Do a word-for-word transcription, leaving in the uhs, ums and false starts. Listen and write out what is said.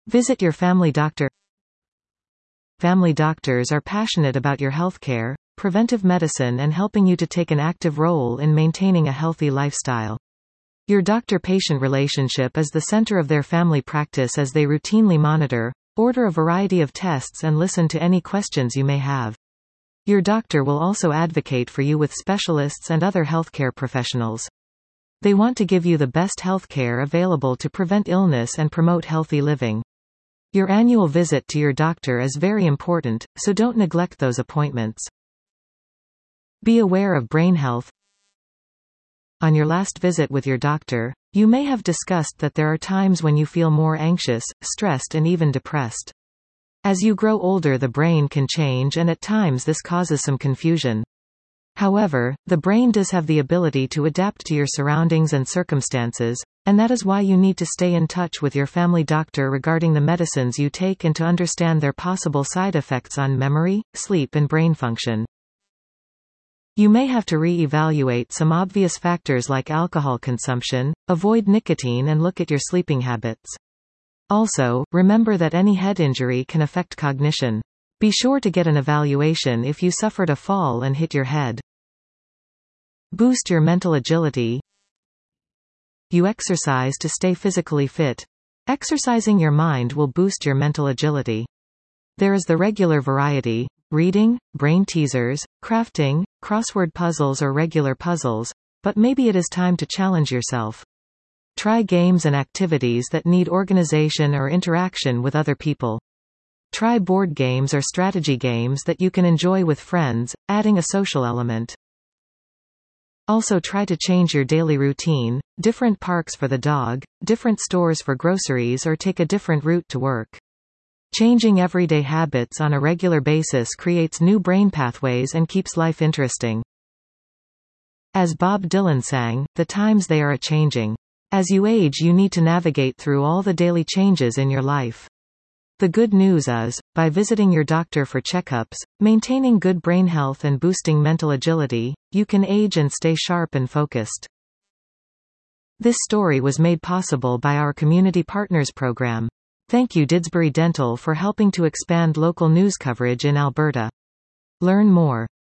Visit your family doctor. Family doctors are passionate about your healthcare, preventive medicine and helping you to take an active role in maintaining a healthy lifestyle. Your doctor-patient relationship is the center of their family practice as they routinely monitor, order a variety of tests and listen to any questions you may have. Your doctor will also advocate for you with specialists and other healthcare professionals. They want to give you the best healthcare available to prevent illness and promote healthy living. Your annual visit to your doctor is very important, so don't neglect those appointments. Be aware of brain health. On your last visit with your doctor, you may have discussed that there are times when you feel more anxious, stressed and even depressed. As you grow older, the brain can change and at times this causes some confusion. However, the brain does have the ability to adapt to your surroundings and circumstances, and that is why you need to stay in touch with your family doctor regarding the medicines you take and to understand their possible side effects on memory, sleep and brain function. You may have to re-evaluate some obvious factors like alcohol consumption, avoid nicotine and look at your sleeping habits. Also, remember that any head injury can affect cognition. Be sure to get an evaluation if you suffered a fall and hit your head. Boost your mental agility. You exercise to stay physically fit. Exercising your mind will boost your mental agility. There is the regular variety: reading, brain teasers, crafting, crossword puzzles or regular puzzles, but maybe it is time to challenge yourself. Try games and activities that need organization or interaction with other people. Try board games or strategy games that you can enjoy with friends, adding a social element. Also try to change your daily routine, different parks for the dog, different stores for groceries or take a different route to work. Changing everyday habits on a regular basis creates new brain pathways and keeps life interesting. As Bob Dylan sang, "The times they are a-changing." As you age, you need to navigate through all the daily changes in your life. The good news is, by visiting your doctor for checkups, maintaining good brain health and boosting mental agility, you can age and stay sharp and focused. This story was made possible by our Community Partners program. Thank you Didsbury Dental for helping to expand local news coverage in Alberta. Learn more